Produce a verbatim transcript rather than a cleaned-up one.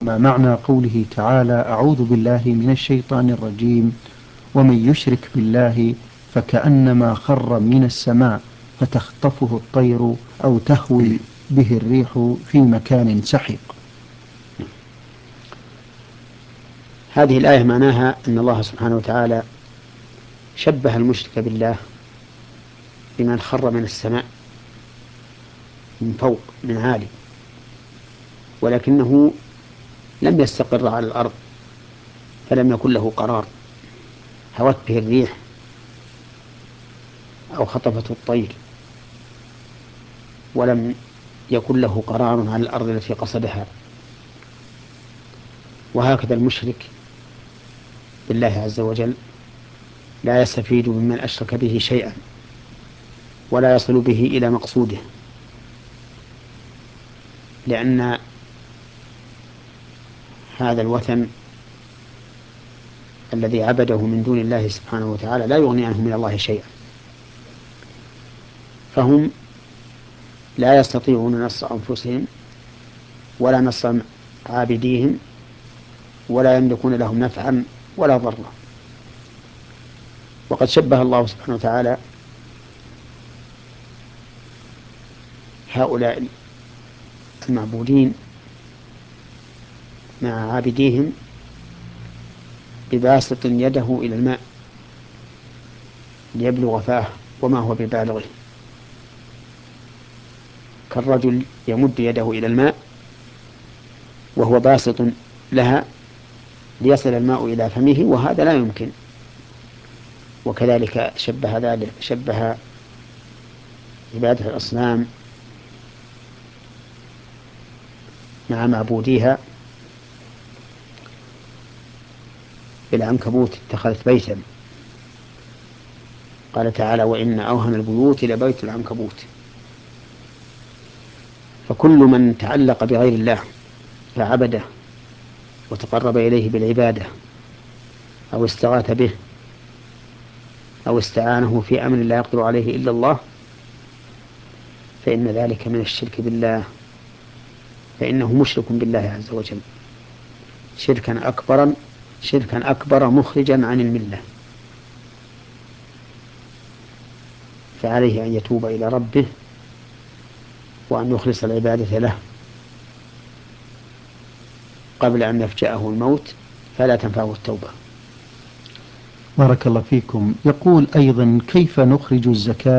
ما معنى قوله تعالى أعوذ بالله من الشيطان الرجيم ومن يشرك بالله فكأنما خر من السماء فتخطفه الطير أو تهوي به الريح في مكان سحيق. هذه الآية معناها أن الله سبحانه وتعالى شبه المشرك بالله بمن خر من السماء من فوق من عالي، ولكنه لم يستقر على الأرض فلم يكن له قرار، هوت به الريح أو خطفته الطير، ولم يكن له قرار على الأرض التي قصدها. وهكذا المشرك بالله عز وجل لا يستفيد ممن أشرك به شيئا ولا يصل به إلى مقصوده، لأن هذا الوثن الذي عبده من دون الله سبحانه وتعالى لا يغني عنه من الله شيئا، فهم لا يستطيعون نصر أنفسهم ولا نصر عابديهم ولا يملكون لهم نفعا ولا ضرا. وقد شبه الله سبحانه وتعالى هؤلاء المعبودين مع عابديهم بباسط يده إلى الماء ليبلغ فاه وما هو ببالغه، كالرجل يمد يده إلى الماء وهو باسط لها ليصل الماء إلى فمه، وهذا لا يمكن. وكذلك شبه ذلك شبه عبادة الأصنام مع معبوديها بالعنكبوت اتخذت بيتا، قال تعالى وإن أوهن البيوت لبيت العنكبوت. فكل من تعلق بغير الله فعبده وتقرب إليه بالعبادة أو استغاث به أو استعانه في أمر لا يقدر عليه إلا الله فإن ذلك من الشرك بالله، فإنه مشرك بالله عز وجل شركا أكبرا شركا أكبر مخرجا عن الملة. فعليه أن يتوب إلى ربه وأن يخلص العبادة له قبل أن يفجأه الموت فلا تنفعه التوبة. بارك الله فيكم. يقول أيضا كيف نخرج الزكاة